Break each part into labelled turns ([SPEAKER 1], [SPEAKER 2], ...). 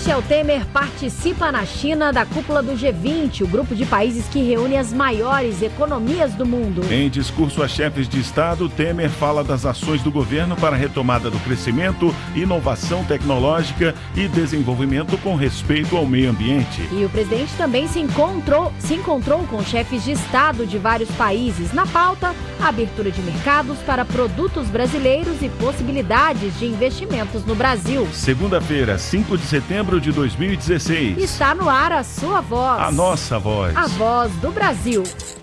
[SPEAKER 1] Michel Temer participa na China da cúpula do G20, o grupo de países que reúne as maiores economias do mundo.
[SPEAKER 2] Em discurso a chefes de Estado, Temer fala das ações do governo para a retomada do crescimento, inovação tecnológica e desenvolvimento com respeito ao meio ambiente.
[SPEAKER 1] E o presidente também se encontrou com chefes de Estado de vários países. Na pauta, a abertura de mercados para produtos brasileiros e possibilidades de investimentos no Brasil.
[SPEAKER 2] Segunda-feira, 5 de setembro de 2016.
[SPEAKER 1] Está no ar a sua voz.
[SPEAKER 2] A nossa voz.
[SPEAKER 1] A voz do Brasil.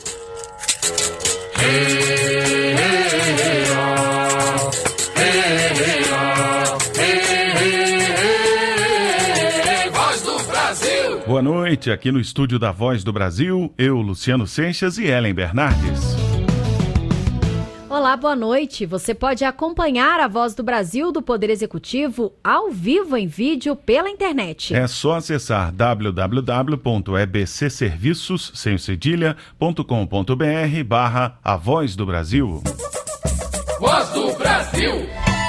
[SPEAKER 3] Voz do Brasil.
[SPEAKER 2] Boa noite, aqui no estúdio da Voz do Brasil, eu, Luciano Seixas e Ellen Bernardes.
[SPEAKER 1] Olá, boa noite. Você pode acompanhar a Voz do Brasil do Poder Executivo ao vivo em vídeo pela internet.
[SPEAKER 2] É só acessar www.ebcserviços.com.br/A Voz do Brasil.
[SPEAKER 3] Voz do Brasil.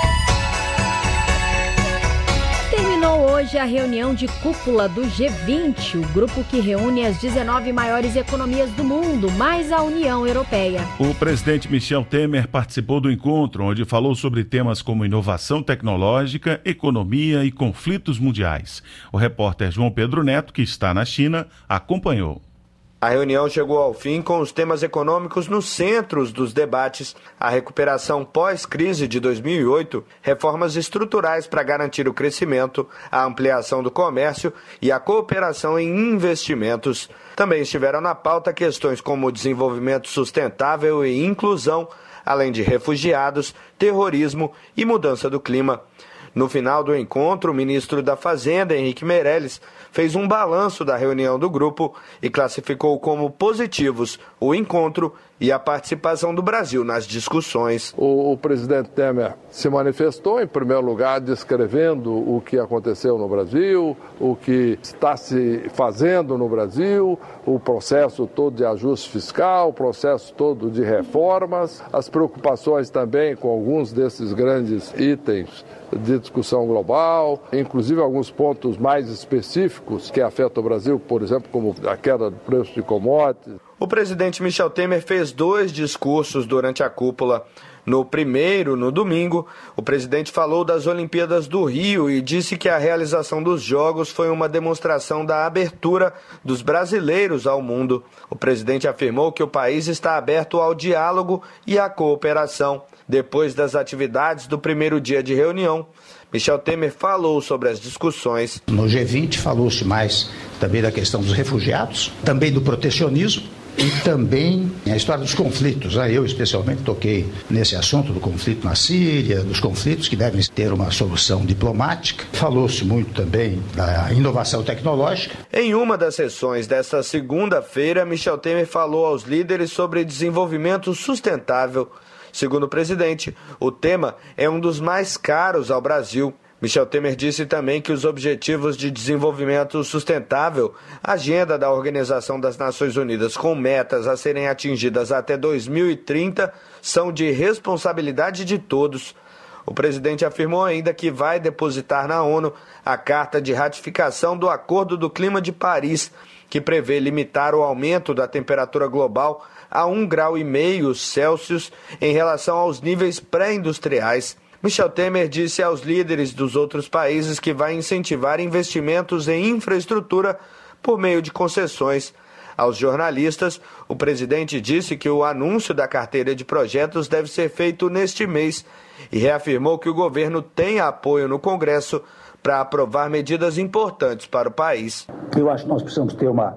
[SPEAKER 1] Hoje a reunião de cúpula do G20, o grupo que reúne as 19 maiores economias do mundo, mais a União Europeia.
[SPEAKER 2] O presidente Michel Temer participou do encontro, onde falou sobre temas como inovação tecnológica, economia e conflitos mundiais. O repórter João Pedro Neto, que está na China, acompanhou.
[SPEAKER 4] A reunião chegou ao fim com os temas econômicos nos centros dos debates: a recuperação pós-crise de 2008, reformas estruturais para garantir o crescimento, a ampliação do comércio e a cooperação em investimentos. Também estiveram na pauta questões como desenvolvimento sustentável e inclusão, além de refugiados, terrorismo e mudança do clima. No final do encontro, o ministro da Fazenda, Henrique Meirelles, fez um balanço da reunião do grupo e classificou como positivos o encontro e a participação do Brasil nas discussões.
[SPEAKER 5] O presidente Temer se manifestou, em primeiro lugar, descrevendo o que aconteceu no Brasil, o que está se fazendo no Brasil, o processo todo de ajuste fiscal, o processo todo de reformas, as preocupações também com alguns desses grandes itens de discussão global, inclusive alguns pontos mais específicos que afetam o Brasil, por exemplo, como a queda do preço de commodities.
[SPEAKER 4] O presidente Michel Temer fez 2 discursos durante a cúpula. No primeiro, no domingo, o presidente falou das Olimpíadas do Rio e disse que a realização dos Jogos foi uma demonstração da abertura dos brasileiros ao mundo. O presidente afirmou que o país está aberto ao diálogo e à cooperação. Depois das atividades do primeiro dia de reunião, Michel Temer falou sobre as discussões.
[SPEAKER 6] No G20 falou-se mais também da questão dos refugiados, também do protecionismo e também a história dos conflitos. Eu especialmente toquei nesse assunto do conflito na Síria, dos conflitos que devem ter uma solução diplomática. Falou-se muito também da inovação tecnológica.
[SPEAKER 4] Em uma das sessões desta segunda-feira, Michel Temer falou aos líderes sobre desenvolvimento sustentável. Segundo o presidente, o tema é um dos mais caros ao Brasil. Michel Temer disse também que os Objetivos de Desenvolvimento Sustentável, agenda da Organização das Nações Unidas com metas a serem atingidas até 2030, são de responsabilidade de todos. O presidente afirmou ainda que vai depositar na ONU a carta de ratificação do Acordo do Clima de Paris, que prevê limitar o aumento da temperatura global a 1,5 grau Celsius em relação aos níveis pré-industriais. Michel Temer disse aos líderes dos outros países que vai incentivar investimentos em infraestrutura por meio de concessões. Aos jornalistas, o presidente disse que o anúncio da carteira de projetos deve ser feito neste mês e reafirmou que o governo tem apoio no Congresso para aprovar medidas importantes para o país.
[SPEAKER 7] Eu acho que nós precisamos ter uma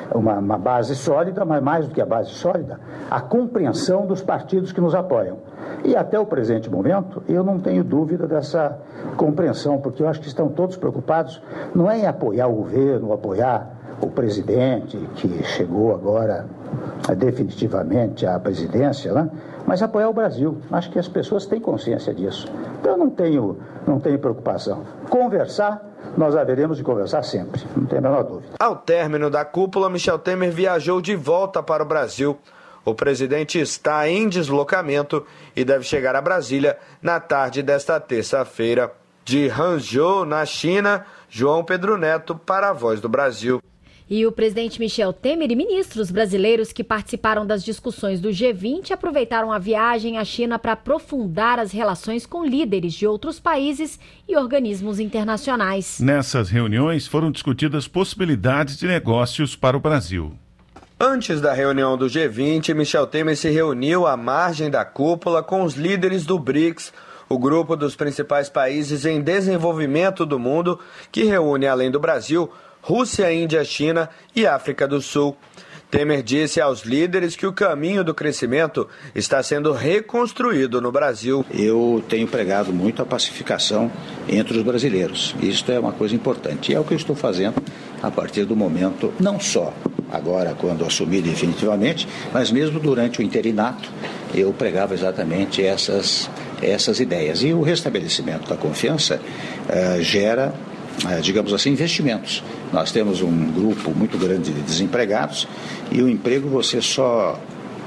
[SPEAKER 7] base sólida, mas mais do que a base sólida, a compreensão dos partidos que nos apoiam. E até o presente momento, eu não tenho dúvida dessa compreensão, porque eu acho que estão todos preocupados, não é em apoiar o governo, apoiar o presidente, que chegou agora definitivamente à presidência, né? Mas apoiar o Brasil. Acho que as pessoas têm consciência disso. Então eu não tenho preocupação. Conversar, nós haveremos de conversar sempre, não tem a menor dúvida.
[SPEAKER 4] Ao término da cúpula, Michel Temer viajou de volta para o Brasil. O presidente está em deslocamento e deve chegar a Brasília na tarde desta terça-feira. De Hangzhou, na China, João Pedro Neto para a Voz do Brasil.
[SPEAKER 1] E o presidente Michel Temer e ministros brasileiros que participaram das discussões do G20 aproveitaram a viagem à China para aprofundar as relações com líderes de outros países e organismos internacionais.
[SPEAKER 2] Nessas reuniões foram discutidas possibilidades de negócios para o Brasil.
[SPEAKER 4] Antes da reunião do G20, Michel Temer se reuniu à margem da cúpula com os líderes do BRICS, o grupo dos principais países em desenvolvimento do mundo, que reúne, além do Brasil, Rússia, Índia, China e África do Sul. Temer disse aos líderes que o caminho do crescimento está sendo reconstruído no Brasil.
[SPEAKER 6] Eu tenho pregado muito a pacificação entre os brasileiros. Isso é uma coisa importante. E é o que eu estou fazendo a partir do momento, não só agora quando assumi definitivamente, mas mesmo durante o interinato, eu pregava exatamente essas ideias. E o restabelecimento da confiança gera, digamos assim, investimentos. Nós temos um grupo muito grande de desempregados e o emprego você só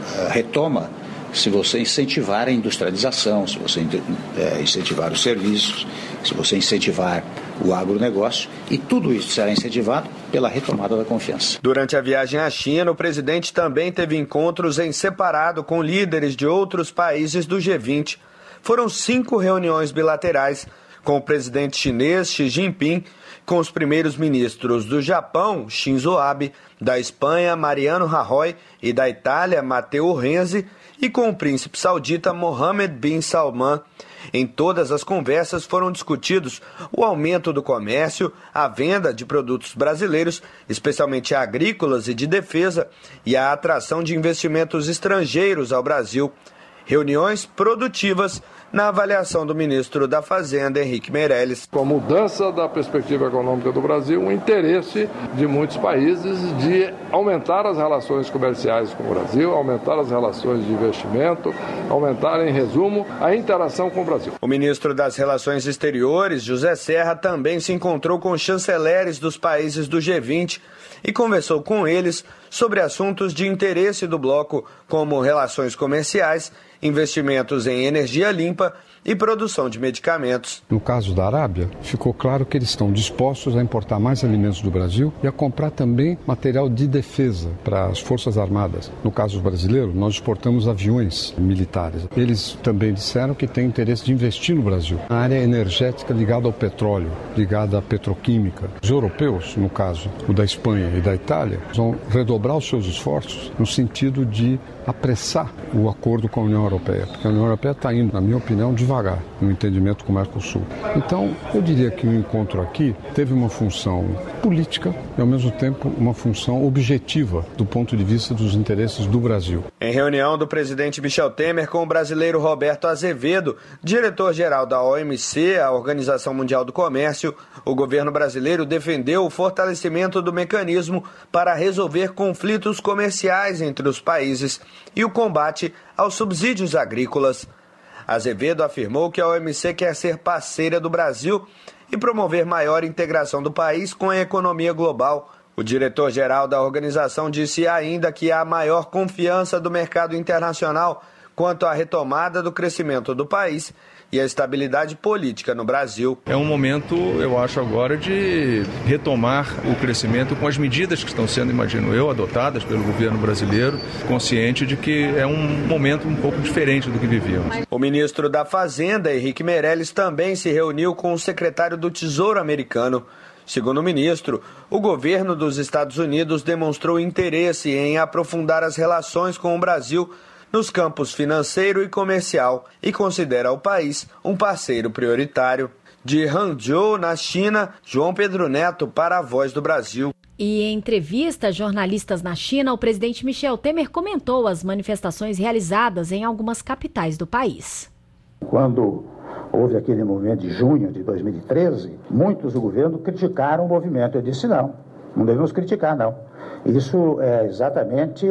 [SPEAKER 6] retoma se você incentivar a industrialização, se você incentivar os serviços, se você incentivar o agronegócio, e tudo isso será incentivado pela retomada da confiança.
[SPEAKER 4] Durante a viagem à China, o presidente também teve encontros em separado com líderes de outros países do G20. Foram 5 reuniões bilaterais com o presidente chinês Xi Jinping, com os primeiros ministros do Japão, Shinzo Abe, da Espanha, Mariano Rajoy, e da Itália, Matteo Renzi, e com o príncipe saudita Mohammed bin Salman. Em todas as conversas foram discutidos o aumento do comércio, a venda de produtos brasileiros, especialmente agrícolas e de defesa, e a atração de investimentos estrangeiros ao Brasil. Reuniões produtivas na avaliação do ministro da Fazenda, Henrique Meirelles.
[SPEAKER 5] Com a mudança da perspectiva econômica do Brasil, o interesse de muitos países de aumentar as relações comerciais com o Brasil, aumentar as relações de investimento, aumentar, em resumo, a interação com o Brasil.
[SPEAKER 4] O ministro das Relações Exteriores, José Serra, também se encontrou com chanceleres dos países do G20 e conversou com eles sobre assuntos de interesse do bloco, como relações comerciais, investimentos em energia limpa e produção de medicamentos.
[SPEAKER 8] No caso da Arábia, ficou claro que eles estão dispostos a importar mais alimentos do Brasil e a comprar também material de defesa para as Forças Armadas. No caso brasileiro, nós exportamos aviões militares. Eles também disseram que têm interesse de investir no Brasil, na área energética ligada ao petróleo, ligada à petroquímica. Os europeus, no caso o da Espanha e da Itália, vão redobrar os seus esforços no sentido de apressar o acordo com a União Europeia, porque a União Europeia está indo, na minha opinião, devagar no entendimento com o Mercosul. Então, eu diria que o encontro aqui teve uma função política e, ao mesmo tempo, uma função objetiva do ponto de vista dos interesses do Brasil.
[SPEAKER 4] Em reunião do presidente Michel Temer com o brasileiro Roberto Azevedo, diretor-geral da OMC, a Organização Mundial do Comércio, o governo brasileiro defendeu o fortalecimento do mecanismo para resolver conflitos comerciais entre os países e o combate aos subsídios agrícolas. Azevedo afirmou que a OMC quer ser parceira do Brasil e promover maior integração do país com a economia global. O diretor-geral da organização disse ainda que há maior confiança do mercado internacional quanto à retomada do crescimento do país e a estabilidade política no Brasil.
[SPEAKER 9] É um momento, eu acho agora, de retomar o crescimento com as medidas que estão sendo, imagino eu, adotadas pelo governo brasileiro, consciente de que é um momento um pouco diferente do que vivíamos.
[SPEAKER 4] O ministro da Fazenda, Henrique Meirelles, também se reuniu com o secretário do Tesouro americano. Segundo o ministro, o governo dos Estados Unidos demonstrou interesse em aprofundar as relações com o Brasil nos campos financeiro e comercial e considera o país um parceiro prioritário. De Hangzhou, na China, João Pedro Neto para a Voz do Brasil.
[SPEAKER 1] E em entrevista a jornalistas na China, o presidente Michel Temer comentou as manifestações realizadas em algumas capitais do país.
[SPEAKER 7] Quando houve aquele movimento de junho de 2013, muitos do governo criticaram o movimento. Eu disse não devemos criticar, não. Isso é exatamente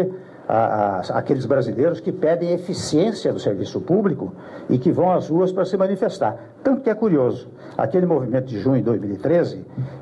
[SPEAKER 7] aqueles brasileiros que pedem eficiência do serviço público e que vão às ruas para se manifestar. Tanto que é curioso, aquele movimento de junho de 2013,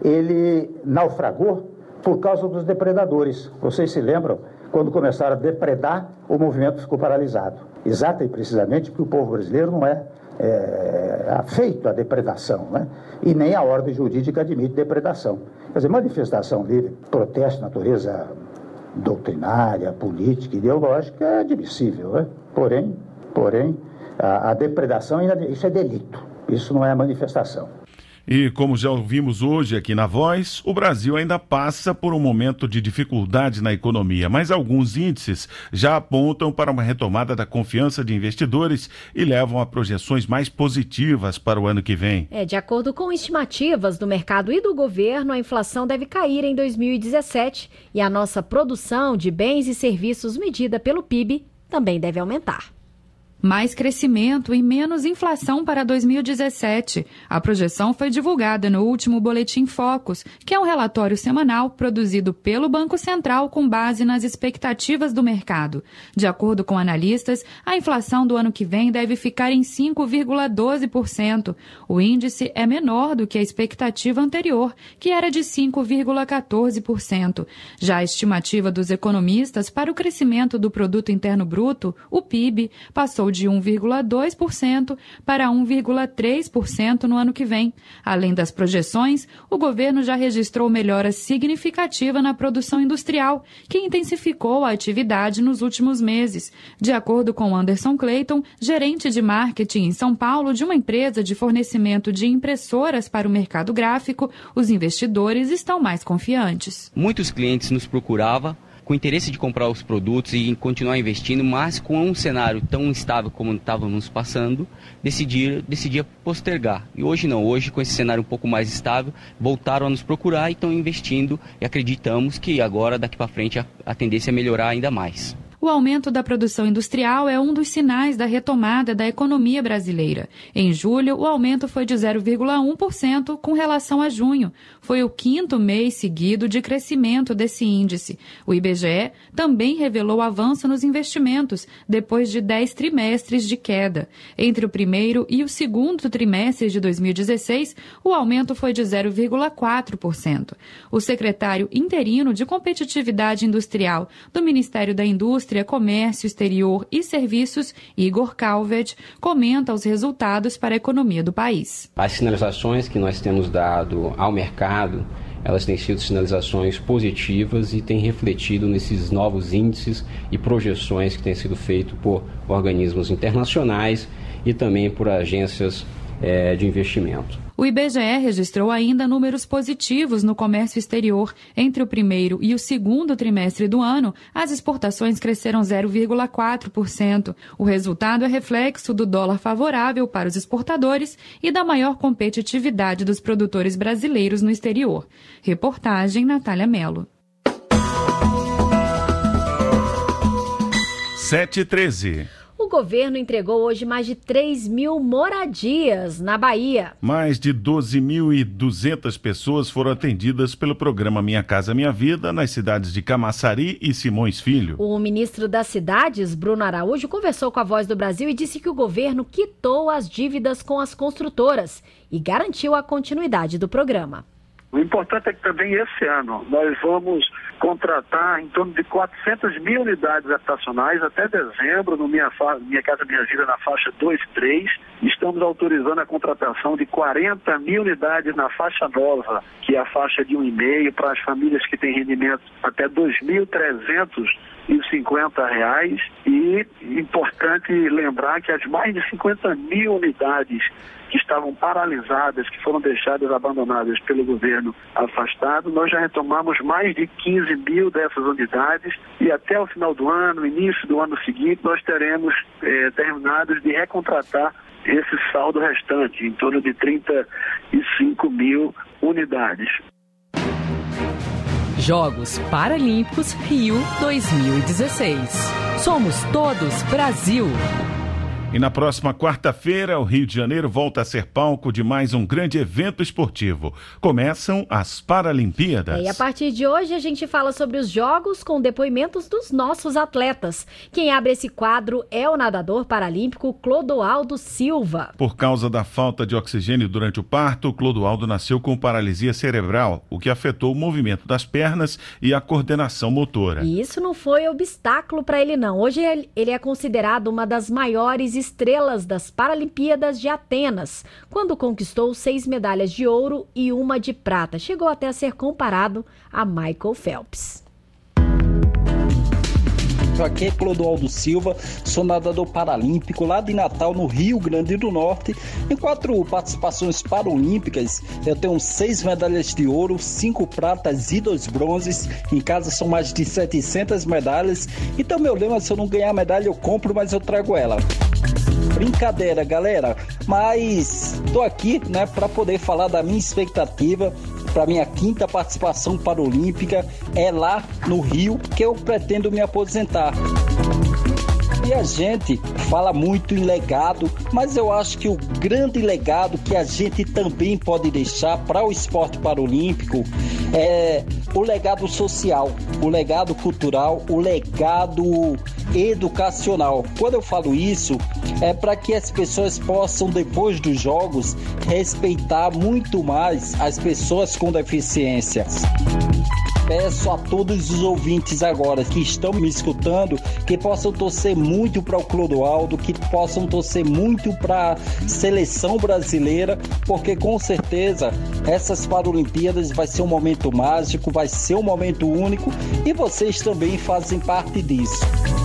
[SPEAKER 7] ele naufragou por causa dos depredadores. Vocês se lembram? Quando começaram a depredar, o movimento ficou paralisado. Exato e precisamente porque o povo brasileiro não é feito a depredação, né? E nem a ordem jurídica admite depredação. Quer dizer, manifestação livre, protesto de natureza doutrinária, política, ideológica é admissível, né? Porém, a depredação, isso é delito, isso não é manifestação.
[SPEAKER 2] E como já ouvimos hoje aqui na Voz, o Brasil ainda passa por um momento de dificuldade na economia, mas alguns índices já apontam para uma retomada da confiança de investidores e levam a projeções mais positivas para o ano que vem.
[SPEAKER 1] De acordo com estimativas do mercado e do governo, a inflação deve cair em 2017 e a nossa produção de bens e serviços medida pelo PIB também deve aumentar.
[SPEAKER 10] Mais crescimento e menos inflação para 2017. A projeção foi divulgada no último Boletim Focus, que é um relatório semanal produzido pelo Banco Central com base nas expectativas do mercado. De acordo com analistas, a inflação do ano que vem deve ficar em 5,12%. O índice é menor do que a expectativa anterior, que era de 5,14%. Já a estimativa dos economistas para o crescimento do Produto Interno Bruto, o PIB, passou de 1,2% para 1,3% no ano que vem. Além das projeções, o governo já registrou melhora significativa na produção industrial, que intensificou a atividade nos últimos meses. De acordo com Anderson Clayton, gerente de marketing em São Paulo de uma empresa de fornecimento de impressoras para o mercado gráfico, os investidores estão mais confiantes.
[SPEAKER 11] Muitos clientes nos procuravam com interesse de comprar os produtos e continuar investindo, mas com um cenário tão instável como estávamos passando, decidia postergar. E hoje não, hoje com esse cenário um pouco mais estável, voltaram a nos procurar e estão investindo e acreditamos que agora, daqui para frente, a tendência é melhorar ainda mais.
[SPEAKER 10] O aumento da produção industrial é um dos sinais da retomada da economia brasileira. Em julho, o aumento foi de 0,1% com relação a junho. Foi o 5º mês seguido de crescimento desse índice. O IBGE também revelou avanço nos investimentos, depois de 10 trimestres de queda. Entre o primeiro e o segundo trimestre de 2016, o aumento foi de 0,4%. O secretário interino de Competitividade Industrial do Ministério da Indústria, Comércio Exterior e Serviços, Igor Calvet, comenta os resultados para a economia do país.
[SPEAKER 12] As sinalizações que nós temos dado ao mercado, elas têm sido sinalizações positivas e têm refletido nesses novos índices e projeções que têm sido feitos por organismos internacionais e também por agências de investimento.
[SPEAKER 10] O IBGE registrou ainda números positivos no comércio exterior. Entre o primeiro e o segundo trimestre do ano, as exportações cresceram 0,4%. O resultado é reflexo do dólar favorável para os exportadores e da maior competitividade dos produtores brasileiros no exterior. Reportagem Natália Mello.
[SPEAKER 2] 7h13.
[SPEAKER 1] O governo entregou hoje mais de 3 mil moradias na Bahia.
[SPEAKER 2] Mais de 12.200 pessoas foram atendidas pelo programa Minha Casa Minha Vida nas cidades de Camaçari e Simões Filho.
[SPEAKER 1] O ministro das Cidades, Bruno Araújo, conversou com a Voz do Brasil e disse que o governo quitou as dívidas com as construtoras e garantiu a continuidade do programa.
[SPEAKER 13] O importante é que também esse ano nós vamos contratar em torno de 400 mil unidades habitacionais até dezembro, no Minha Casa Minha Vida, na faixa 2 e 3. Estamos autorizando a contratação de 40 mil unidades na faixa nova, que é a faixa de 1,5 para as famílias que têm rendimento até R$ 2.350. E importante lembrar que as mais de 50 mil unidades que estavam paralisadas, que foram deixadas abandonadas pelo governo afastado, nós já retomamos mais de 15 mil dessas unidades e até o final do ano, início do ano seguinte, nós teremos terminados de recontratar esse saldo restante, em torno de 35 mil unidades.
[SPEAKER 14] Jogos Paralímpicos Rio 2016. Somos todos Brasil.
[SPEAKER 2] E na próxima quarta-feira, o Rio de Janeiro volta a ser palco de mais um grande evento esportivo. Começam as Paralimpíadas.
[SPEAKER 1] E a partir de hoje a gente fala sobre os jogos com depoimentos dos nossos atletas. Quem abre esse quadro é o nadador paralímpico Clodoaldo Silva.
[SPEAKER 2] Por causa da falta de oxigênio durante o parto, Clodoaldo nasceu com paralisia cerebral, o que afetou o movimento das pernas e a coordenação motora.
[SPEAKER 1] E isso não foi obstáculo para ele não. Hoje ele é considerado uma das maiores estrelas das Paralimpíadas de Atenas, quando conquistou 6 medalhas de ouro e 1 de prata. Chegou até a ser comparado a Michael Phelps.
[SPEAKER 15] Aqui é Clodoaldo Silva, sou nadador paralímpico lá de Natal, no Rio Grande do Norte. Em 4 participações paralímpicas, eu tenho 6 medalhas de ouro, 5 pratas e 2 bronzes. Em casa são mais de 700 medalhas. Então meu lema, se eu não ganhar a medalha eu compro, mas eu trago ela. Brincadeira, galera, mas tô aqui, né, para poder falar da minha expectativa para minha 5ª participação paralímpica. É lá no Rio que eu pretendo me aposentar. E a gente fala muito em legado, mas eu acho que o grande legado que a gente também pode deixar para o esporte paralímpico é o legado social, o legado cultural, o legado educacional. Quando eu falo isso, é para que as pessoas possam, depois dos jogos, respeitar muito mais as pessoas com deficiências. Peço a todos os ouvintes agora que estão me escutando que possam torcer muito para o Clodoaldo, que possam torcer muito para a seleção brasileira, porque com certeza essas Paralimpíadas vai ser um momento mágico, vai ser um momento único e vocês também fazem parte disso.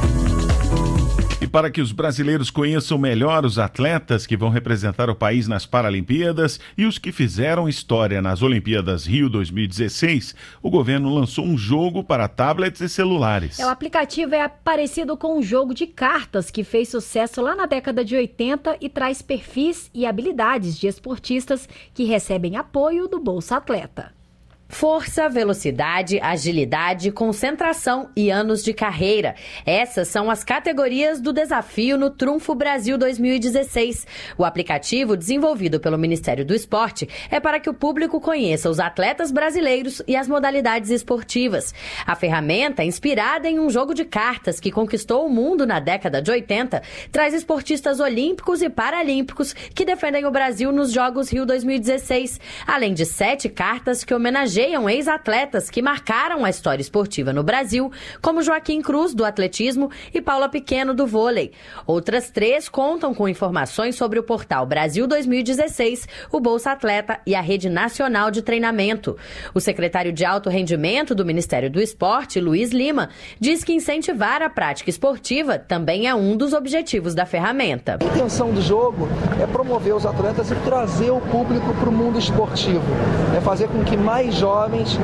[SPEAKER 2] E para que os brasileiros conheçam melhor os atletas que vão representar o país nas Paralimpíadas e os que fizeram história nas Olimpíadas Rio 2016, o governo lançou um jogo para tablets e celulares.
[SPEAKER 1] O aplicativo é parecido com um jogo de cartas que fez sucesso lá na década de 80 e traz perfis e habilidades de esportistas que recebem apoio do Bolsa Atleta.
[SPEAKER 16] Força, velocidade, agilidade, concentração e anos de carreira. Essas são as categorias do desafio no Trunfo Brasil 2016. O aplicativo, desenvolvido pelo Ministério do Esporte, é para que o público conheça os atletas brasileiros e as modalidades esportivas. A ferramenta, inspirada em um jogo de cartas que conquistou o mundo na década de 80, traz esportistas olímpicos e paralímpicos que defendem o Brasil nos Jogos Rio 2016, além de 7 cartas que homenageiam ex-atletas que marcaram a história esportiva no Brasil, como Joaquim Cruz, do atletismo, e Paula Pequeno, do vôlei. Outras 3 contam com informações sobre o portal Brasil 2016, o Bolsa Atleta e a Rede Nacional de Treinamento. O secretário de Alto Rendimento do Ministério do Esporte, Luiz Lima, diz que incentivar a prática esportiva também é um dos objetivos da ferramenta.
[SPEAKER 17] A intenção do jogo é promover os atletas e trazer o público para o mundo esportivo, é fazer com que mais jovens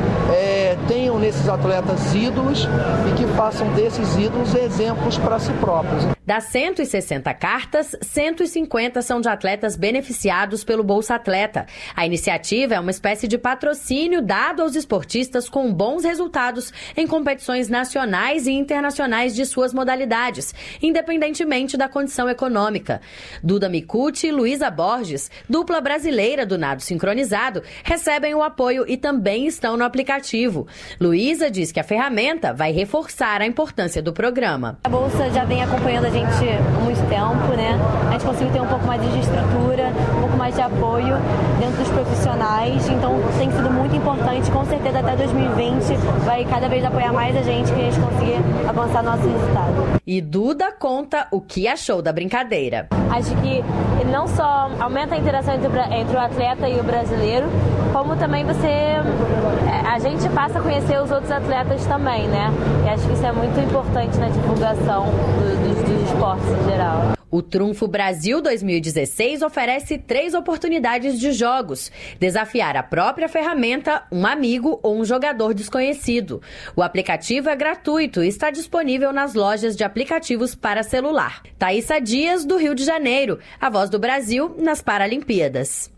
[SPEAKER 17] tenham nesses atletas ídolos e que façam desses ídolos exemplos para si próprios.
[SPEAKER 16] Das 160 cartas, 150 são de atletas beneficiados pelo Bolsa Atleta. A iniciativa é uma espécie de patrocínio dado aos esportistas com bons resultados em competições nacionais e internacionais de suas modalidades, independentemente da condição econômica. Duda Micucci e Luísa Borges, dupla brasileira do nado sincronizado, recebem o apoio e também estão no aplicativo. Luísa diz que a ferramenta vai reforçar a importância do programa.
[SPEAKER 18] A Bolsa já vem acompanhando a gente há muito tempo, né? A gente conseguiu ter um pouco mais de estrutura, um pouco mais de apoio dentro dos profissionais, então tem sido muito importante, com certeza até 2020 vai cada vez apoiar mais a gente para a gente conseguir avançar nosso resultado.
[SPEAKER 16] E Duda conta o que achou da brincadeira.
[SPEAKER 18] Acho que não só aumenta a interação entre o atleta e o brasileiro, como também a gente passa a conhecer os outros atletas também, né? E acho que isso é muito importante na divulgação dos esportes em geral.
[SPEAKER 16] O Trunfo Brasil 2016 oferece 3 oportunidades de jogos. Desafiar a própria ferramenta, um amigo ou um jogador desconhecido. O aplicativo é gratuito e está disponível nas lojas de aplicativos para celular. Thaísa Dias, do Rio de Janeiro, a voz do Brasil nas Paralimpíadas.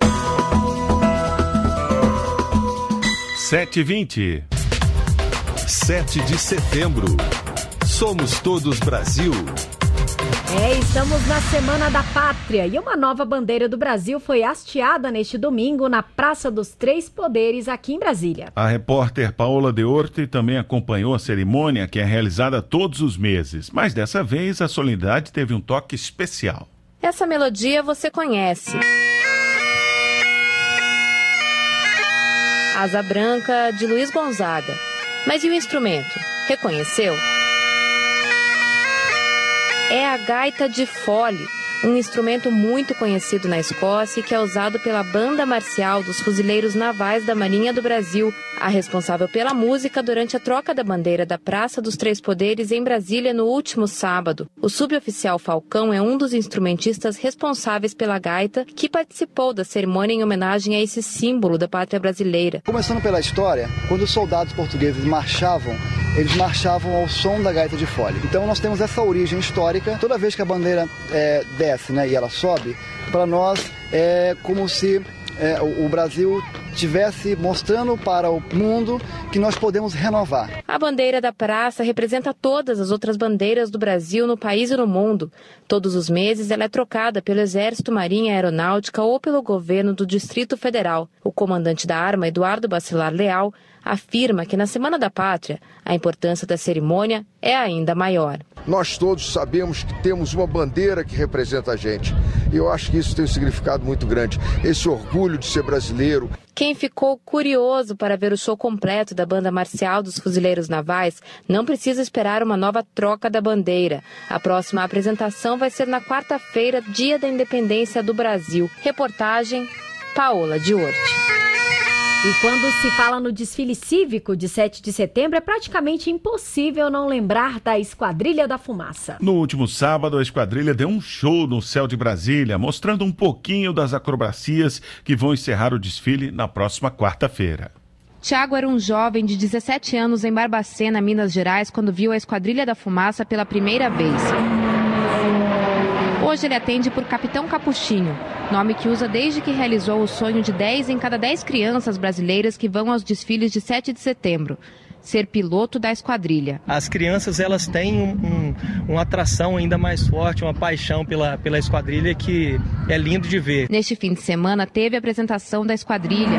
[SPEAKER 2] 7h20.
[SPEAKER 19] 7 de setembro. Somos todos Brasil.
[SPEAKER 1] Estamos na Semana da Pátria e uma nova bandeira do Brasil foi hasteada neste domingo na Praça dos Três Poderes, aqui em Brasília.
[SPEAKER 2] A repórter Paola De Orte também acompanhou a cerimônia, que é realizada todos os meses, mas dessa vez a solenidade teve um toque especial.
[SPEAKER 20] Essa melodia você conhece. Asa Branca, de Luiz Gonzaga. Mas e o instrumento? Reconheceu? É a gaita de fole, um instrumento muito conhecido na Escócia e que é usado pela Banda Marcial dos Fuzileiros Navais da Marinha do Brasil, a responsável pela música durante a troca da bandeira da Praça dos Três Poderes em Brasília no último sábado. O suboficial Falcão é um dos instrumentistas responsáveis pela gaita que participou da cerimônia em homenagem a esse símbolo da pátria brasileira.
[SPEAKER 21] Começando pela história, quando os soldados portugueses marchavam, eles marchavam ao som da gaita de fole. Então nós temos essa origem histórica. Toda vez que a bandeira desce, né, e ela sobe, para nós é como se o Brasil estivesse mostrando para o mundo que nós podemos renovar.
[SPEAKER 20] A bandeira da praça representa todas as outras bandeiras do Brasil no país e no mundo. Todos os meses ela é trocada pelo Exército, Marinha e Aeronáutica ou pelo governo do Distrito Federal. O comandante da Arma, Eduardo Bacelar Leal, afirma que na Semana da Pátria a importância da cerimônia é ainda maior.
[SPEAKER 22] Nós todos sabemos que temos uma bandeira que representa a gente. E eu acho que isso tem um significado muito grande. Esse orgulho de ser brasileiro.
[SPEAKER 20] Quem ficou curioso para ver o show completo da Banda Marcial dos Fuzileiros Navais não precisa esperar uma nova troca da bandeira. A próxima apresentação vai ser na quarta-feira, dia da Independência do Brasil. Reportagem Paola Diorti.
[SPEAKER 1] E quando se fala no desfile cívico de 7 de setembro, é praticamente impossível não lembrar da Esquadrilha da Fumaça.
[SPEAKER 2] No último sábado, a Esquadrilha deu um show no céu de Brasília, mostrando um pouquinho das acrobacias que vão encerrar o desfile na próxima quarta-feira.
[SPEAKER 20] Tiago era um jovem de 17 anos em Barbacena, Minas Gerais, quando viu a Esquadrilha da Fumaça pela primeira vez. Hoje ele atende por Capitão Capuchinho, nome que usa desde que realizou o sonho de 10 em cada 10 crianças brasileiras que vão aos desfiles de 7 de setembro. Ser piloto da esquadrilha.
[SPEAKER 23] As crianças elas têm uma atração ainda mais forte, uma paixão pela esquadrilha que é lindo de ver.
[SPEAKER 20] Neste fim de semana teve a apresentação da esquadrilha.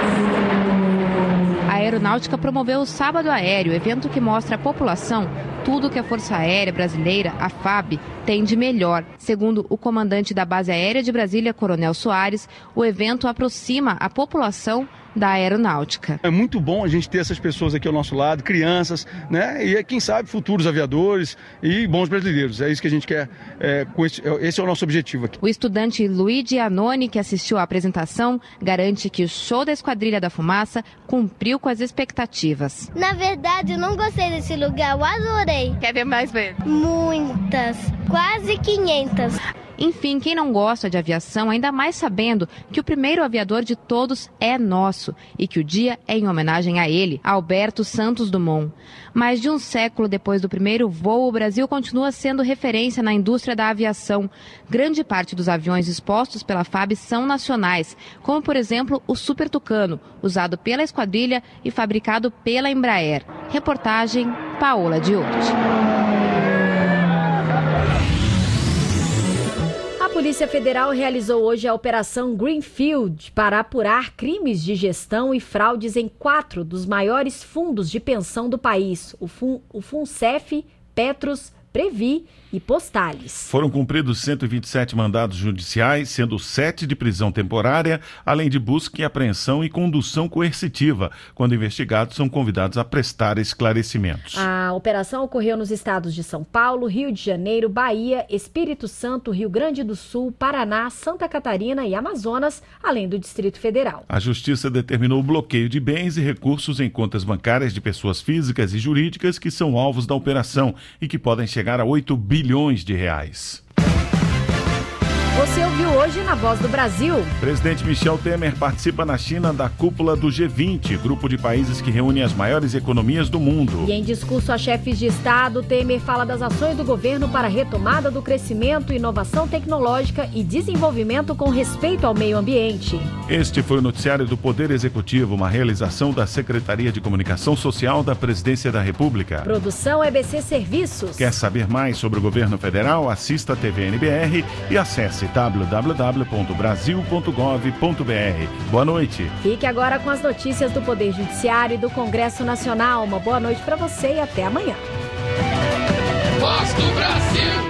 [SPEAKER 20] A Aeronáutica promoveu o Sábado Aéreo, evento que mostra à população tudo que a Força Aérea Brasileira, a FAB, tem de melhor. Segundo o comandante da Base Aérea de Brasília, Coronel Soares, o evento aproxima a população da aeronáutica.
[SPEAKER 24] É muito bom a gente ter essas pessoas aqui ao nosso lado, crianças, né? E quem sabe futuros aviadores e bons brasileiros. É isso que a gente quer, esse é o nosso objetivo aqui.
[SPEAKER 20] O estudante Luigi Anoni, que assistiu à apresentação, garante que o show da Esquadrilha da Fumaça cumpriu com as expectativas.
[SPEAKER 25] Na verdade, eu não gostei desse lugar, eu adorei.
[SPEAKER 20] Quer ver mais vezes?
[SPEAKER 25] Muitas, quase 500.
[SPEAKER 20] Enfim, quem não gosta de aviação, ainda mais sabendo que o primeiro aviador de todos é nosso e que o dia é em homenagem a ele, Alberto Santos Dumont. Mais de um século depois do primeiro voo, o Brasil continua sendo referência na indústria da aviação. Grande parte dos aviões expostos pela FAB são nacionais, como por exemplo o Super Tucano, usado pela Esquadrilha e fabricado pela Embraer. Reportagem Paola Diorti.
[SPEAKER 1] A Polícia Federal realizou hoje a Operação Greenfield para apurar crimes de gestão e fraudes em 4 dos maiores fundos de pensão do país, o FUNCEF, Petros, Previ e Postales.
[SPEAKER 2] Foram cumpridos 127 mandados judiciais, sendo 7 de prisão temporária, além de busca e apreensão e condução coercitiva, quando investigados são convidados a prestar esclarecimentos.
[SPEAKER 1] A operação ocorreu nos estados de São Paulo, Rio de Janeiro, Bahia, Espírito Santo, Rio Grande do Sul, Paraná, Santa Catarina e Amazonas, além do Distrito Federal.
[SPEAKER 2] A Justiça determinou o bloqueio de bens e recursos em contas bancárias de pessoas físicas e jurídicas que são alvos da operação e que podem chegar a 8 bilhões de reais.
[SPEAKER 1] Você ouviu hoje na Voz do Brasil.
[SPEAKER 2] Presidente Michel Temer participa na China da cúpula do G20, grupo de países que reúne as maiores economias do mundo.
[SPEAKER 1] E em discurso a chefes de Estado, Temer fala das ações do governo para a retomada do crescimento, inovação tecnológica e desenvolvimento com respeito ao meio ambiente.
[SPEAKER 2] Este foi o noticiário do Poder Executivo, uma realização da Secretaria de Comunicação Social da Presidência da República.
[SPEAKER 1] Produção EBC Serviços.
[SPEAKER 2] Quer saber mais sobre o governo federal? Assista a TV NBR e acesse www.brasil.gov.br. Boa noite.
[SPEAKER 1] Fique agora com as notícias do Poder Judiciário e do Congresso Nacional. Uma boa noite para você e até amanhã.
[SPEAKER 3] Voz do Brasil.